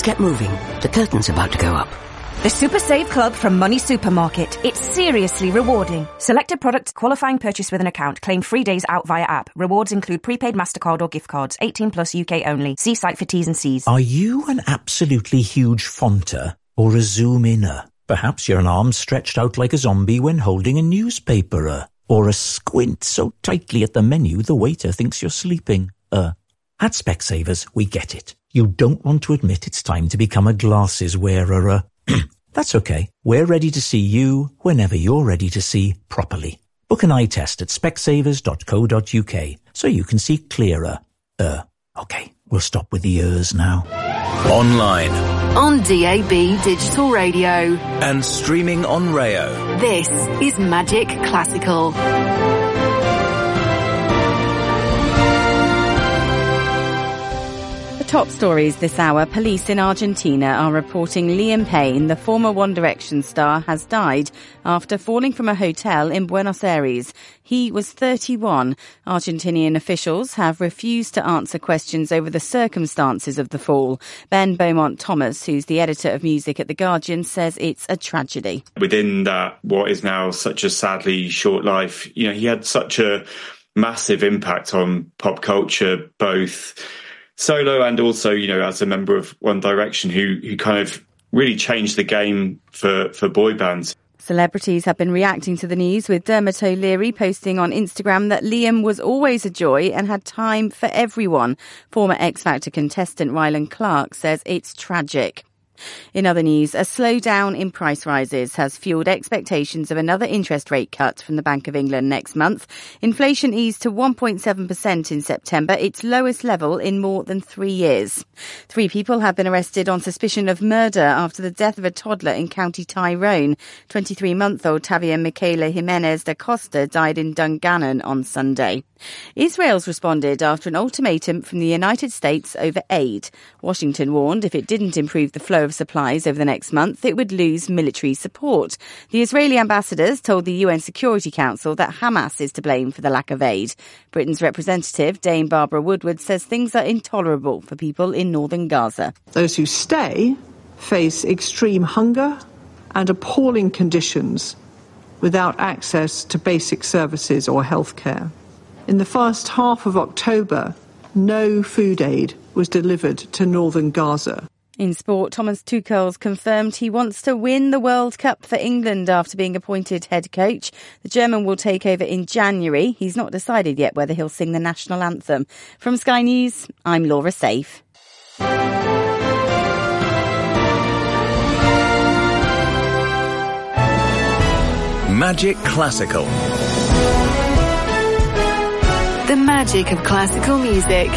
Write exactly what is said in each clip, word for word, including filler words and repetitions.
get moving. The curtain's about to go up. The Super Save Club from Money Supermarket. It's seriously rewarding. Selected products, qualifying purchase with an account. Claim free days out via app. Rewards include prepaid MasterCard or gift cards. eighteen plus U K only. See site for T's and C's. Are you an absolutely huge fonter or a zoom-inner? Perhaps you're an arm stretched out like a zombie when holding a newspaper. Or a squint so tightly at the menu the waiter thinks you're sleeping. Uh, at Specsavers, we get it. You don't want to admit it's time to become a glasses wearer. That's okay. We're ready to see you whenever you're ready to see properly. Book an eye test at specsavers dot co dot uk so you can see clearer. Uh, okay, we'll stop with the ers now. Online. On D A B Digital Radio. And streaming on Rayo. This is Magic Classical. Top stories this hour. Police in Argentina are reporting Liam Payne, the former One Direction star, has died after falling from a hotel in Buenos Aires. He was thirty-one. Argentinian officials have refused to answer questions over the circumstances of the fall. Ben Beaumont Thomas, who's the editor of music at The Guardian, says it's a tragedy. Within that, what is now such a sadly short life, you know, he had such a massive impact on pop culture, both solo and also, you know, as a member of One Direction, who who kind of really changed the game for, for boy bands. Celebrities have been reacting to the news, with Dermot O'Leary posting on Instagram that Liam was always a joy and had time for everyone. Former X Factor contestant Rylan Clark says it's tragic. In other news, a slowdown in price rises has fuelled expectations of another interest rate cut from the Bank of England next month. Inflation eased to one point seven percent in September, its lowest level in more than three years. Three people have been arrested on suspicion of murder after the death of a toddler in County Tyrone. twenty-three-month-old Tavia Michaela Jimenez da Costa died in Dungannon on Sunday. Israel's responded after an ultimatum from the United States over aid. Washington warned if it didn't improve the flow of supplies over the next month, it would lose military support. The Israeli ambassadors told the U N Security Council that Hamas is to blame for the lack of aid. Britain's representative, Dame Barbara Woodward, says things are intolerable for people in northern Gaza. Those who stay face extreme hunger and appalling conditions without access to basic services or health care. In the first half of October, no food aid was delivered to northern Gaza. In sport, Thomas Tuchel's confirmed he wants to win the World Cup for England after being appointed head coach. The German will take over in January. He's not decided yet whether he'll sing the national anthem. From Sky News, I'm Laura Safe. Magic Classical. The magic of classical music.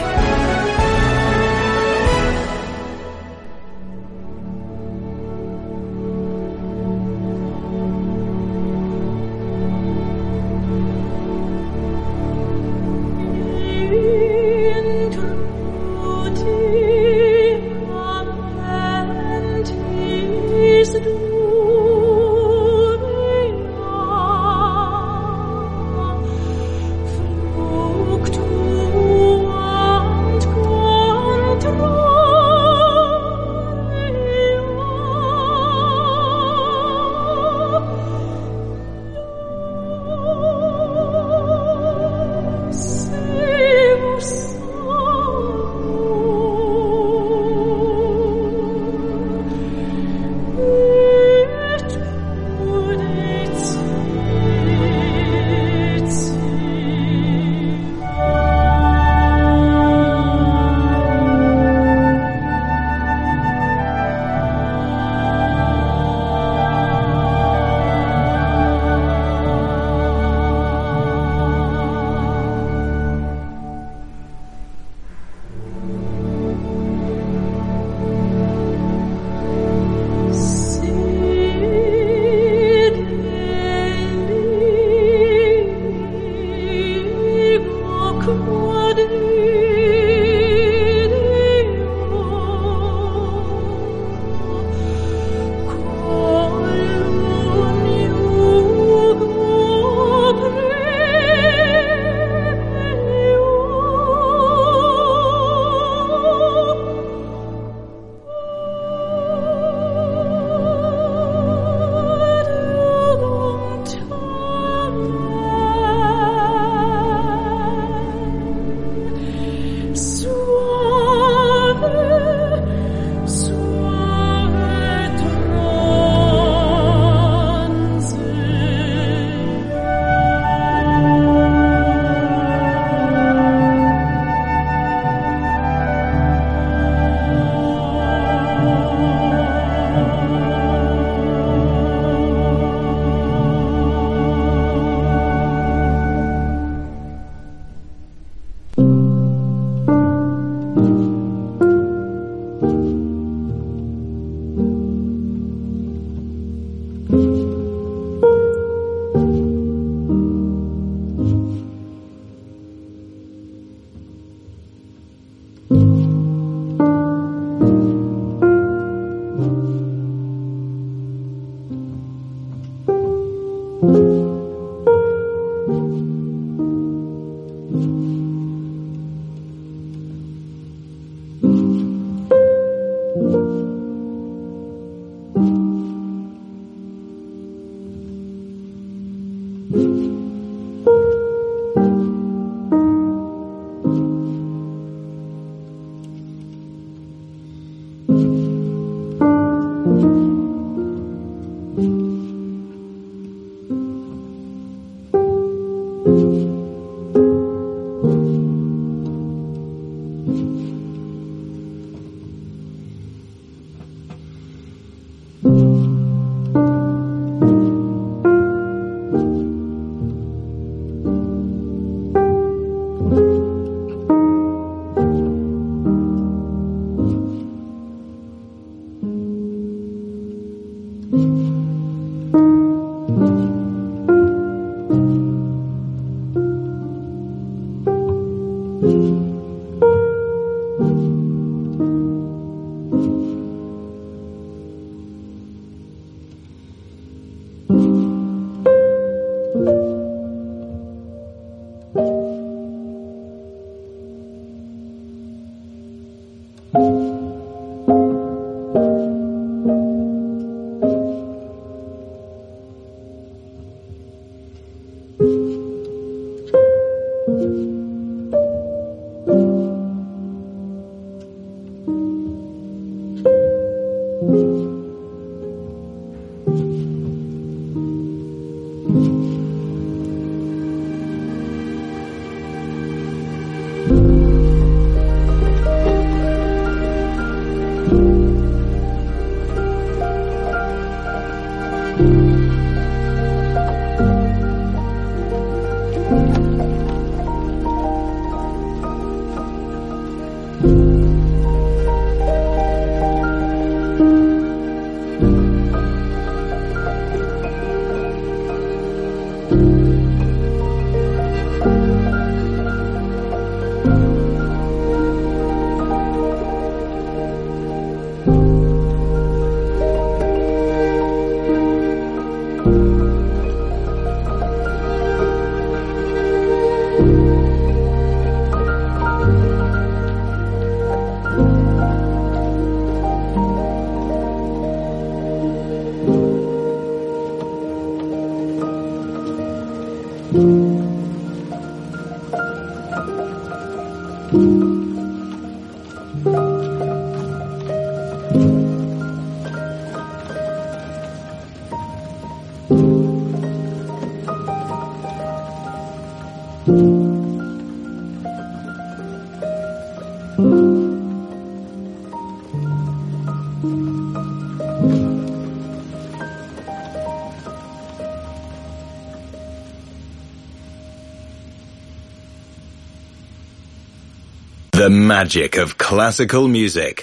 The magic of classical music.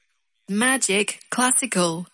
Magic Classical.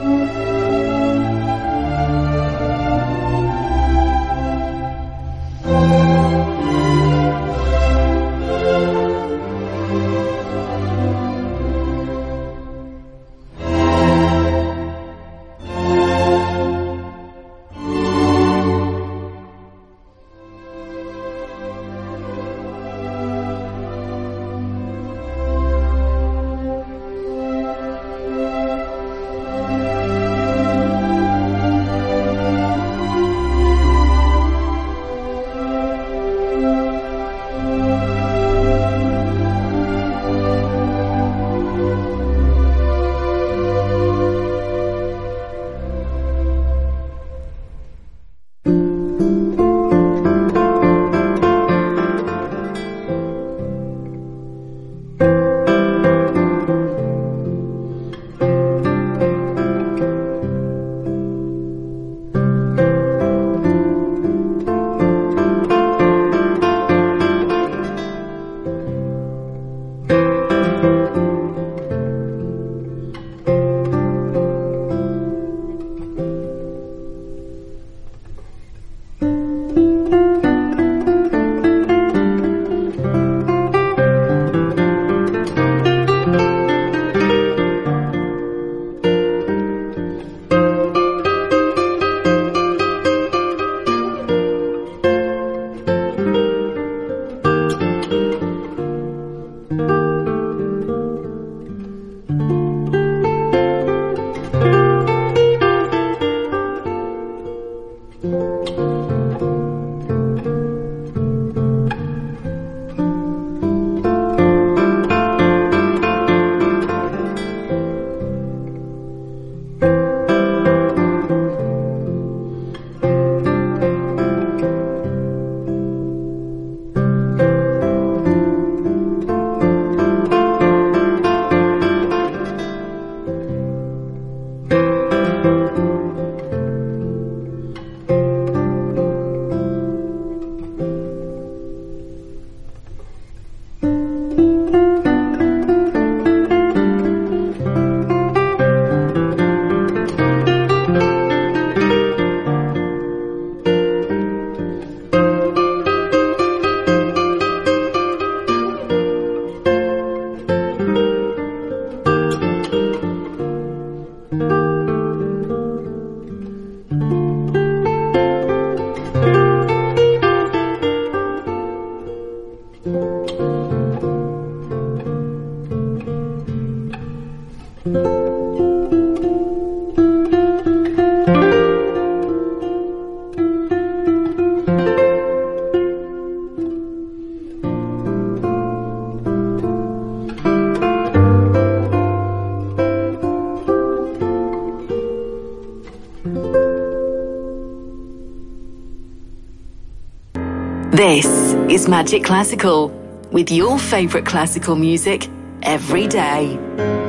This is Magic Classical, with your favourite classical music every day.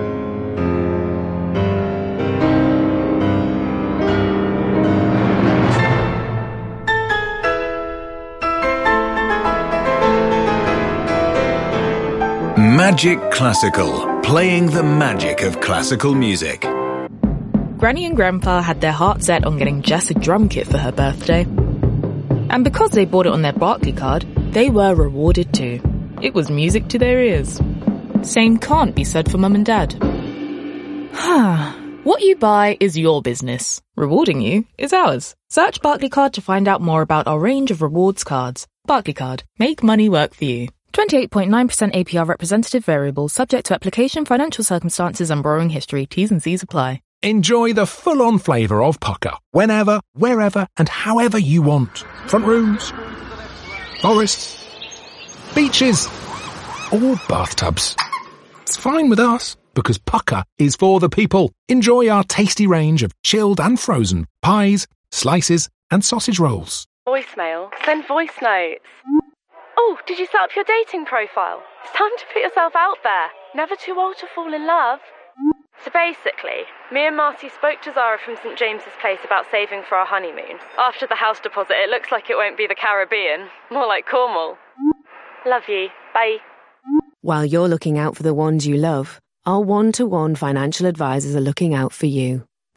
Magic Classical, playing the magic of classical music. Granny and Grandpa had their heart set on getting Jess a drum kit for her birthday. And because they bought it on their Barclay card, they were rewarded too. It was music to their ears. Same can't be said for Mum and Dad. What you buy is your business. Rewarding you is ours. Search Barclay card to find out more about our range of rewards cards. Barclay card. Make money work for you. twenty-eight point nine percent A P R representative variable, subject to application, financial circumstances and borrowing history. T's and C's apply. Enjoy the full-on flavour of Pucker, whenever, wherever and however you want. Front rooms, forests, beaches, or bathtubs. It's fine with us, because Pucker is for the people. Enjoy our tasty range of chilled and frozen pies, slices and sausage rolls. Voicemail. Send voice notes. Oh, did you set up your dating profile? It's time to put yourself out there. Never too old to fall in love. So basically, me and Marty spoke to Zara from St James's Place about saving for our honeymoon. After the house deposit, it looks like it won't be the Caribbean. More like Cornwall. Love you. Bye. While you're looking out for the ones you love, our one-to-one financial advisors are looking out for you.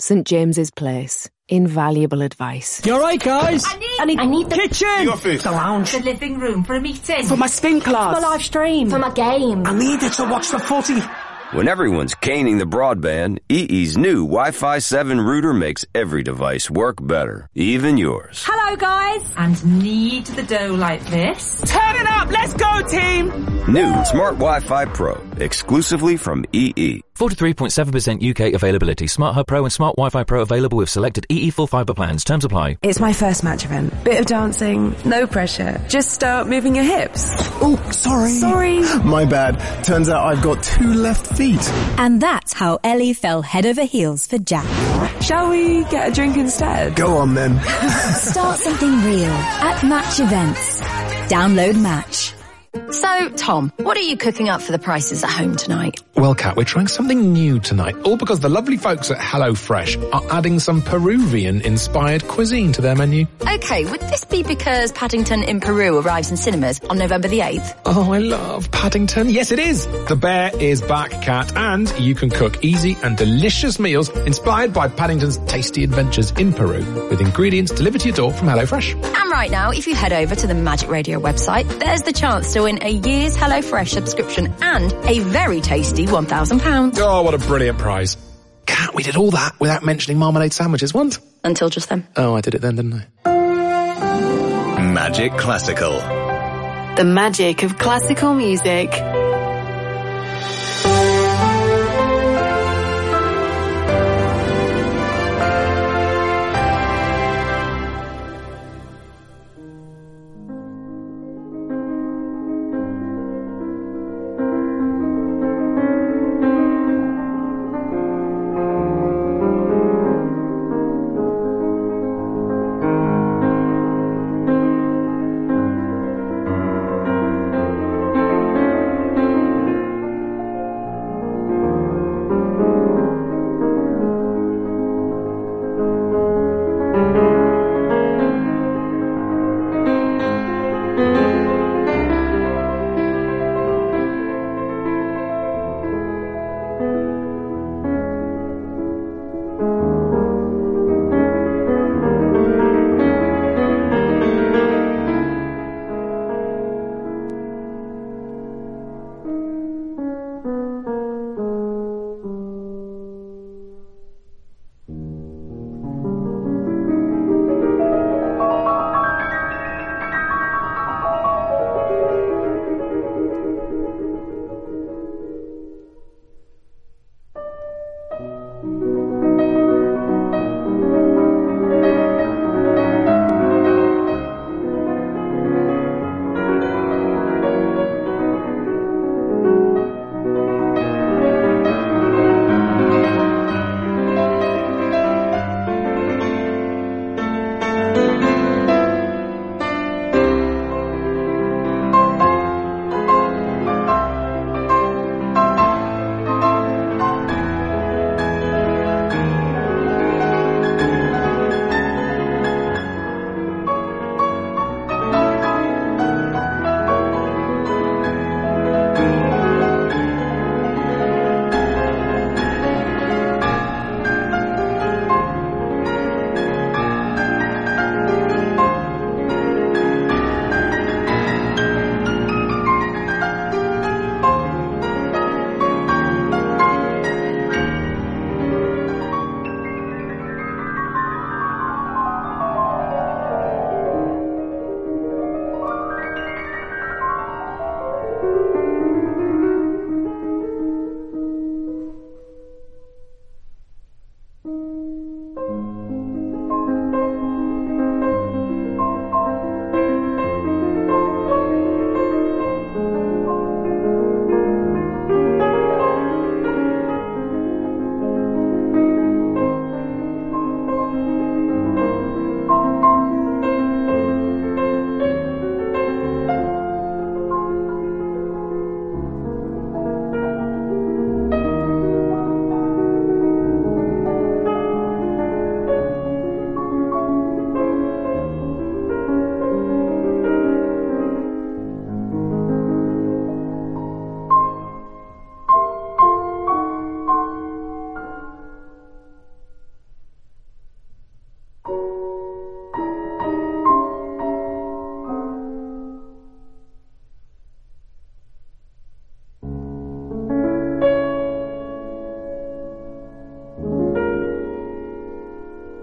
St James's Place. Invaluable advice. You alright, guys? I need, I need, I need the kitchen, the office, the lounge, the living room for a meeting, for my spin class, for my live stream, for my game. I need it to watch the footy. When everyone's caning the broadband, E E's new Wi-Fi seven router makes every device work better, even yours. Hello, guys. And knead the dough like this. Turn it up, let's go, team. New Smart Wi-Fi Pro, exclusively from E E. forty-three point seven percent U K availability. Smart Hub Pro and Smart Wi-Fi Pro available with selected E E full fibre plans. Terms apply. It's my first match event. Bit of dancing, no pressure. Just start moving your hips. Oh, sorry. Sorry. My bad. Turns out I've got two left feet. And that's how Ellie fell head over heels for Jack. Shall we get a drink instead? Go on then. Start something real at Match Events. Download Match. So, Tom, what are you cooking up for the prices at home tonight? Well, Kat, we're trying something new tonight, all because the lovely folks at HelloFresh are adding some Peruvian-inspired cuisine to their menu. Okay, would this be because Paddington in Peru arrives in cinemas on November the eighth? Oh, I love Paddington. Yes, it is. The bear is back, Kat, and you can cook easy and delicious meals inspired by Paddington's tasty adventures in Peru with ingredients delivered to your door from HelloFresh. And right now, if you head over to the Magic Radio website, there's the chance to win a year's HelloFresh subscription and a very tasty one thousand pounds. Oh, what a brilliant prize. Kat, we did all that without mentioning marmalade sandwiches once. Until just then. Oh, I did it then, didn't I? Magic Classical. The magic of classical music.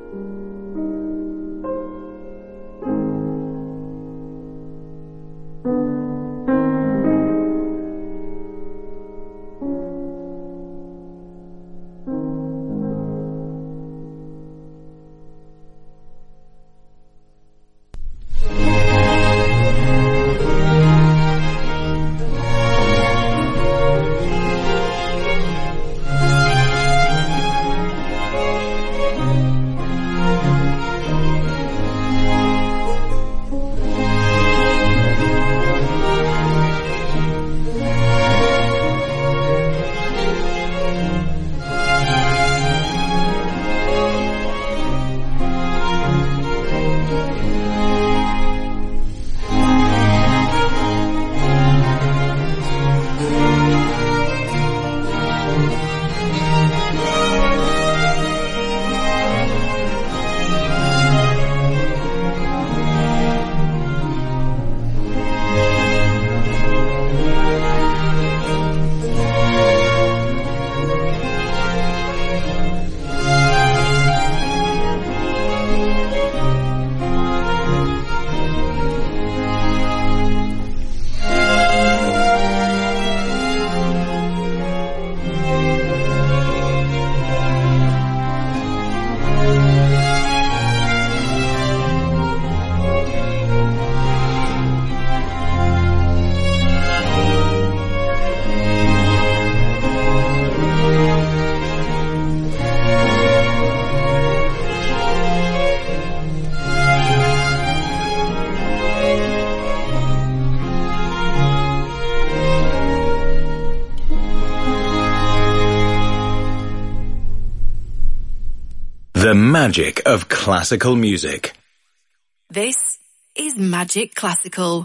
The magic of classical music. This is Magic Classical.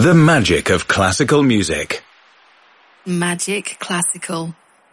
The magic of classical music. Magic Classical.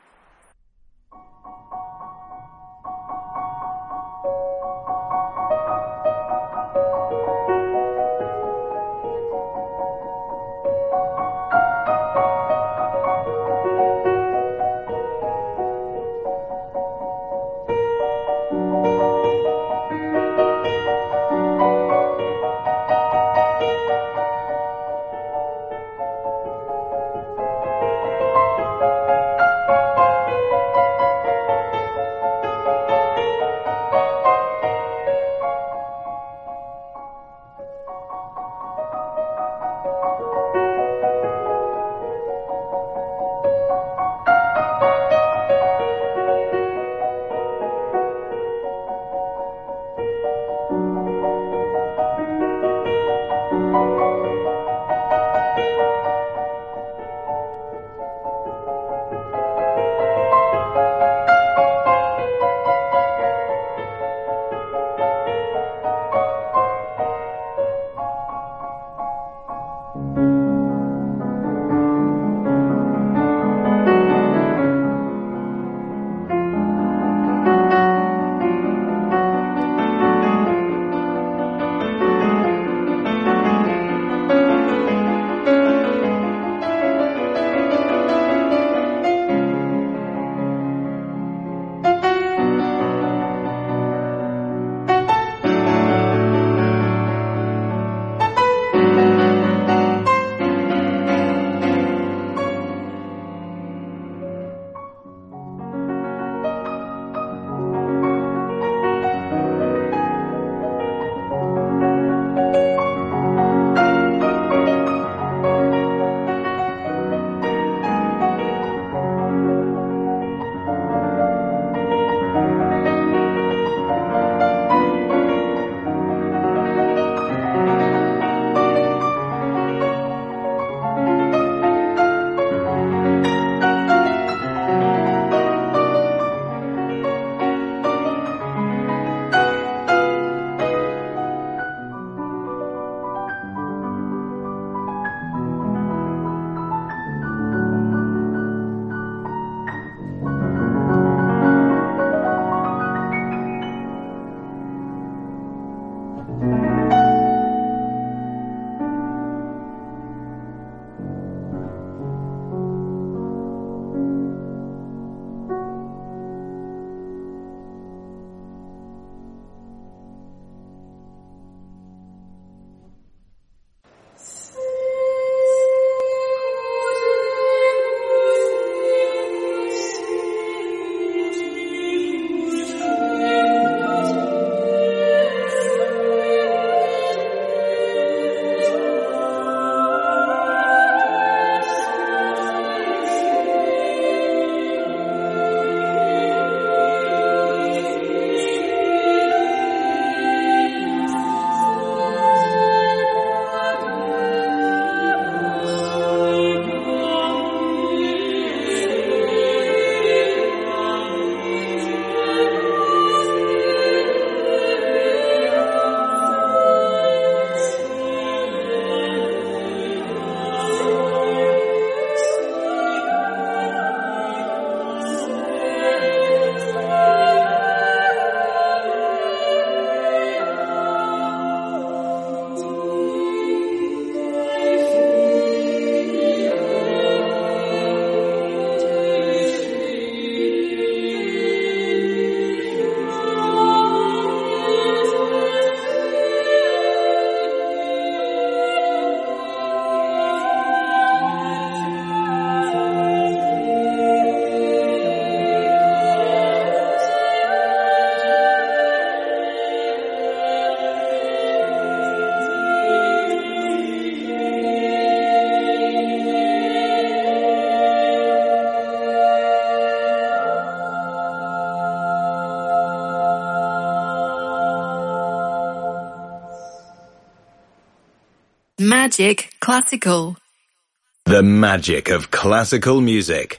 Magic Classical. The magic of classical music.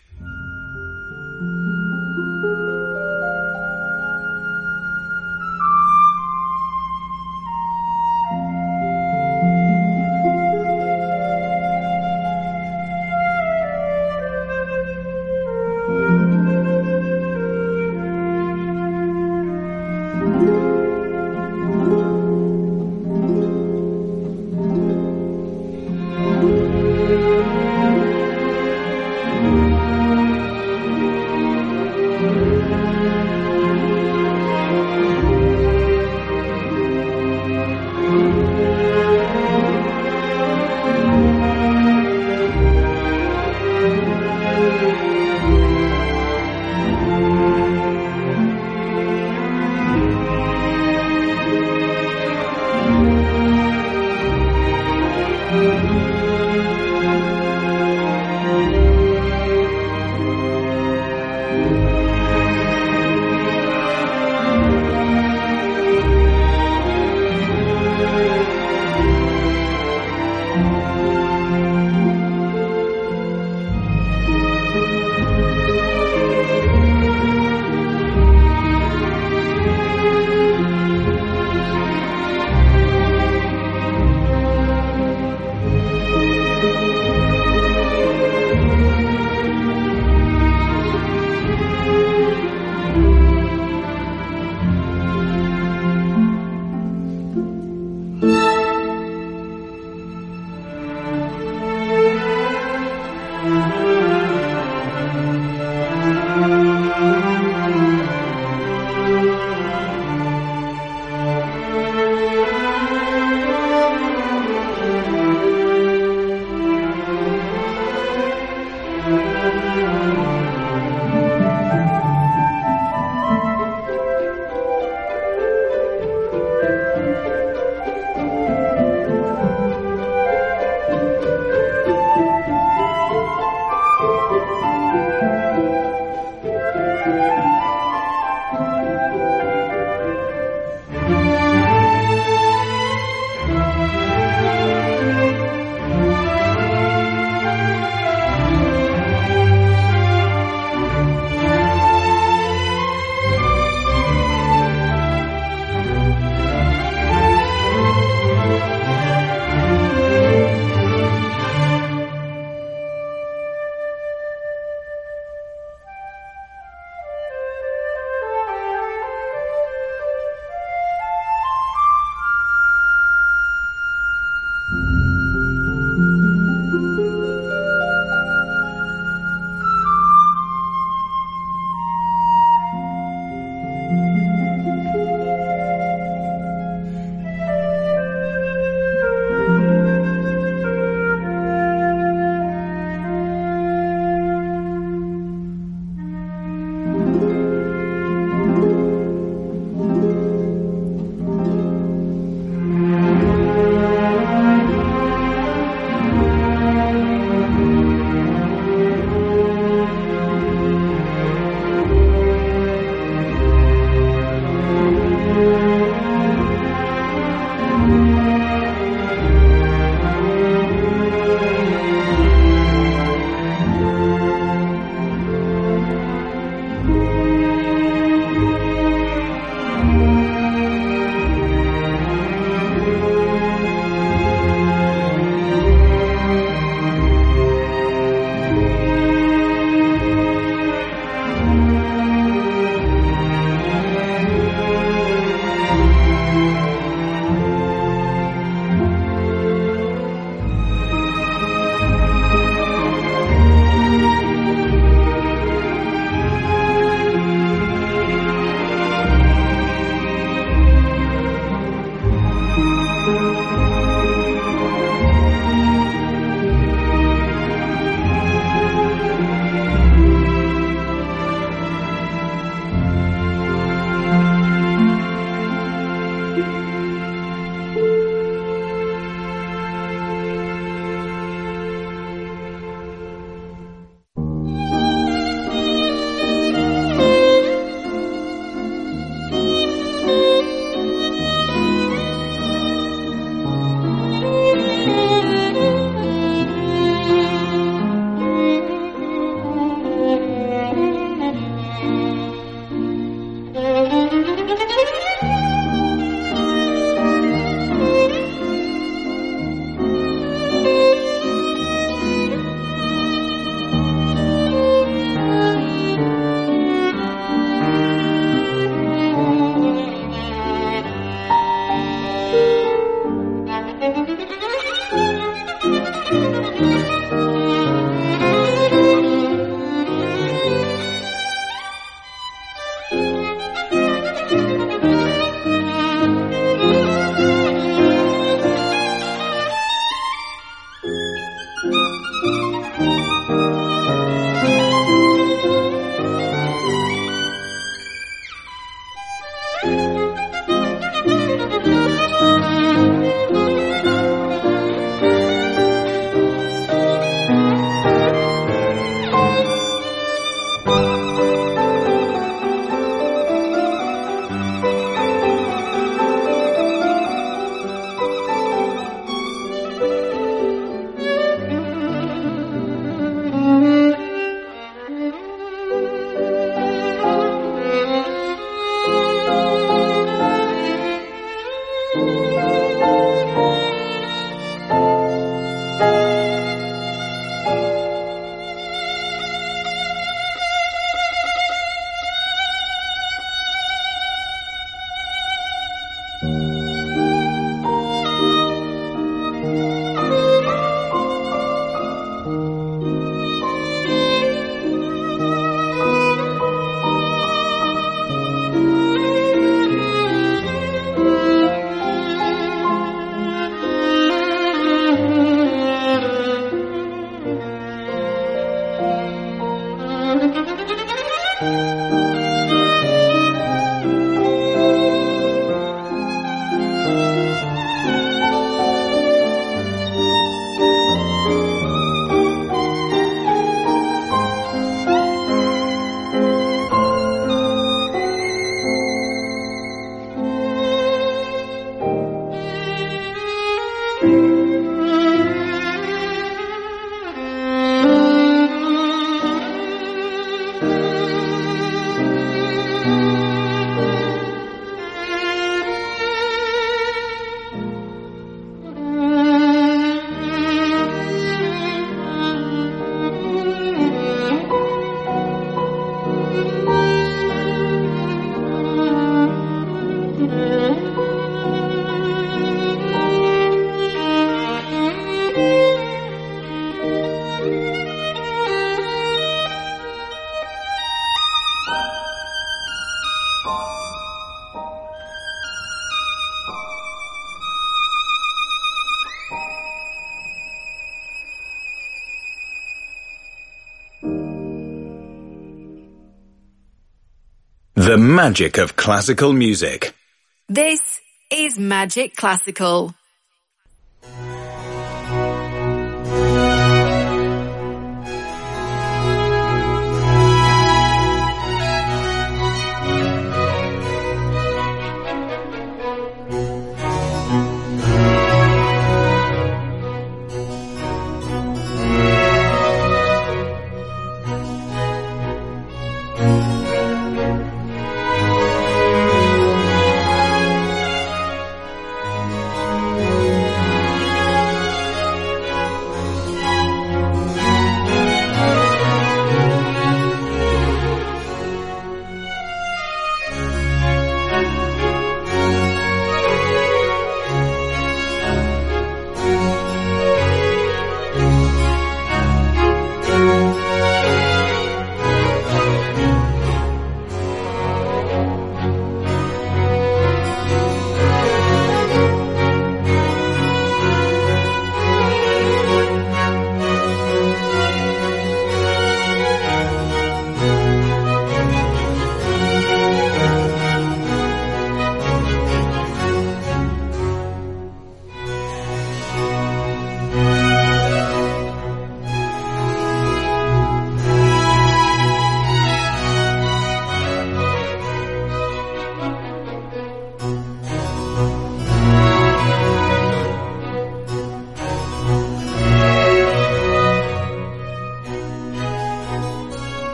The magic of classical music. This is Magic Classical.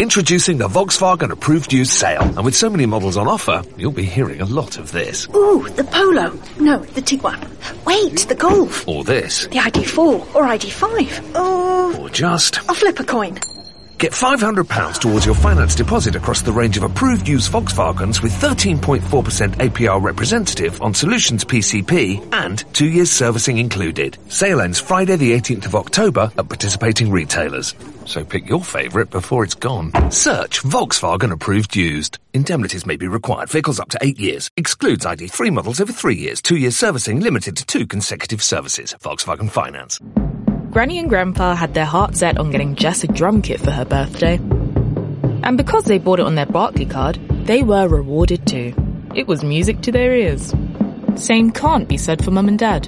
Introducing the Volkswagen Approved Used Sale. And with so many models on offer, you'll be hearing a lot of this. Ooh, the Polo. No, the Tiguan. Wait, the Golf. Or this. The I D four or I D five. Oh. Or just... I'll flip a coin. Get five hundred pounds towards your finance deposit across the range of approved used Volkswagens with thirteen point four percent A P R representative on Solutions P C P and two years servicing included. Sale ends Friday the eighteenth of October at participating retailers. So pick your favourite before it's gone. Search Volkswagen Approved Used. Indemnities may be required. Vehicles up to eight years. Excludes I D three models over three years. Two years servicing limited to two consecutive services. Volkswagen Finance. Granny and Grandpa had their heart set on getting Jess a drum kit for her birthday. And because they bought it on their Barclay card, they were rewarded too. It was music to their ears. Same can't be said for Mum and Dad.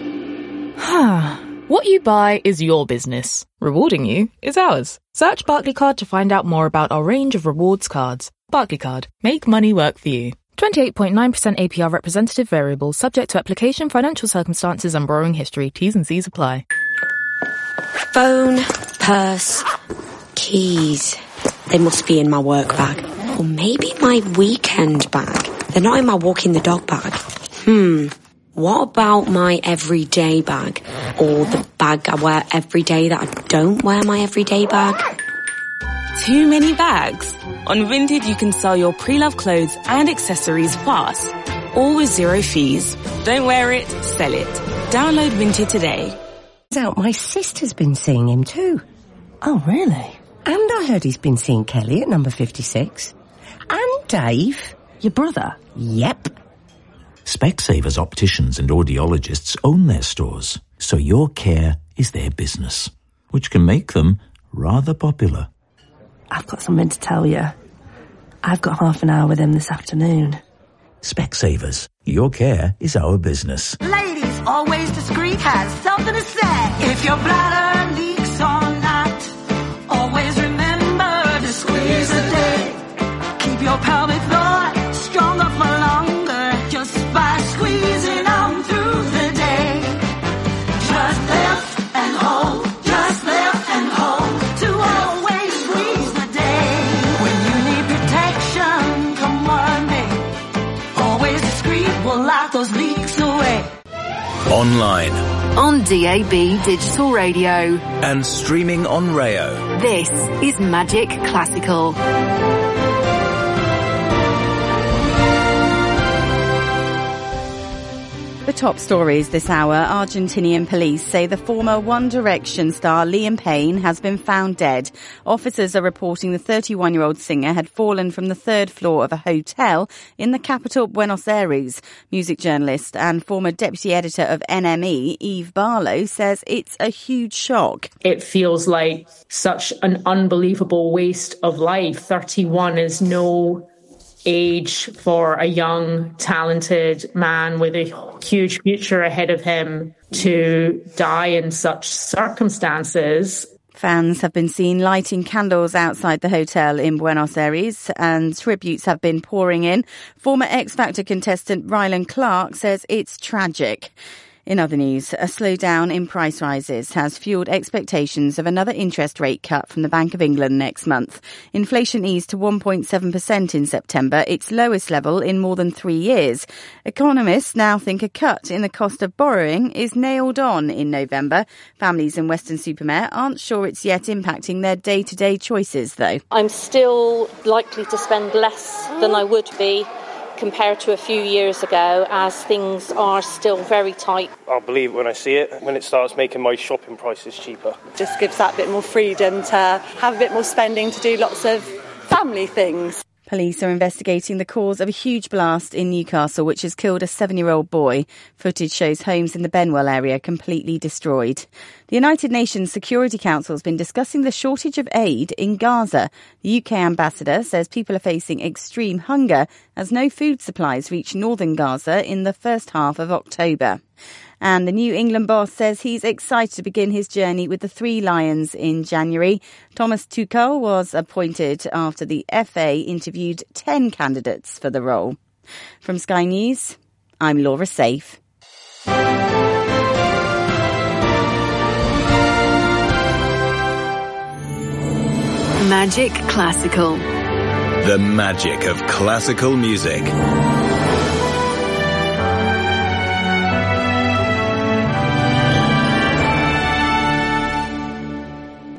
What you buy is your business. Rewarding you is ours. Search Barclay Card to find out more about our range of rewards cards. Barclay Card. Make money work for you. twenty-eight point nine percent A P R representative variable, subject to application, financial circumstances and borrowing history. T's and C's apply. Phone, purse, keys. They must be in my work bag. Or maybe my weekend bag. They're not in my walking the dog bag. Hmm. What about my everyday bag? Or the bag I wear every day that I don't wear my everyday bag? Too many bags? On Vinted you can sell your pre-loved clothes and accessories fast. All with zero fees. Don't wear it, sell it. Download Vinted today. Out, my sister's been seeing him too. Oh, really? And I heard he's been seeing Kelly at number fifty-six. And Dave. Your brother? Yep. Specsavers opticians and audiologists own their stores, so your care is their business, which can make them rather popular. I've got something to tell you. I've got half an hour with him this afternoon. Specsavers, your care is our business. Ladies, always discreet, has something to say. If your bladder leaks or not, always remember to squeeze a day. Keep your pelvic floor stronger for longer, just by squeezing on through the day. Just lift and hold, just lift and hold, to always squeeze the day. When you need protection, come on, babe. Always discreet will lock those leaks away. Online. On D A B Digital Radio. And streaming on Rayo. This is Magic Classical. The top stories this hour. Argentinian police say the former One Direction star Liam Payne has been found dead. Officers are reporting the thirty-one-year-old singer had fallen from the third floor of a hotel in the capital, Buenos Aires. Music journalist and former deputy editor of N M E, Eve Barlow, says it's a huge shock. It feels like such an unbelievable waste of life. thirty-one is no age for a young, talented man with a huge future ahead of him to die in such circumstances. Fans have been seen lighting candles outside the hotel in Buenos Aires and tributes have been pouring in. Former X Factor contestant Rylan Clark says it's tragic. In other news, a slowdown in price rises has fueled expectations of another interest rate cut from the Bank of England next month. Inflation eased to one point seven percent in September, its lowest level in more than three years. Economists now think a cut in the cost of borrowing is nailed on in November. Families in Weston-super-Mare aren't sure it's yet impacting their day-to-day choices, though. I'm still likely to spend less than I would be compared to a few years ago, as things are still very tight. I'll believe it when I see it, when it starts making my shopping prices cheaper. Just gives that bit more freedom to have a bit more spending to do lots of family things. Police are investigating the cause of a huge blast in Newcastle, which has killed a seven-year-old boy. Footage shows homes in the Benwell area completely destroyed. The United Nations Security Council has been discussing the shortage of aid in Gaza. The U K ambassador says people are facing extreme hunger as no food supplies reach northern Gaza in the first half of October. And the New England boss says he's excited to begin his journey with the Three Lions in January. Thomas Tuchel was appointed after the F A interviewed ten candidates for the role. From Sky News, I'm Laura Safe. Magic Classical. The magic of classical music.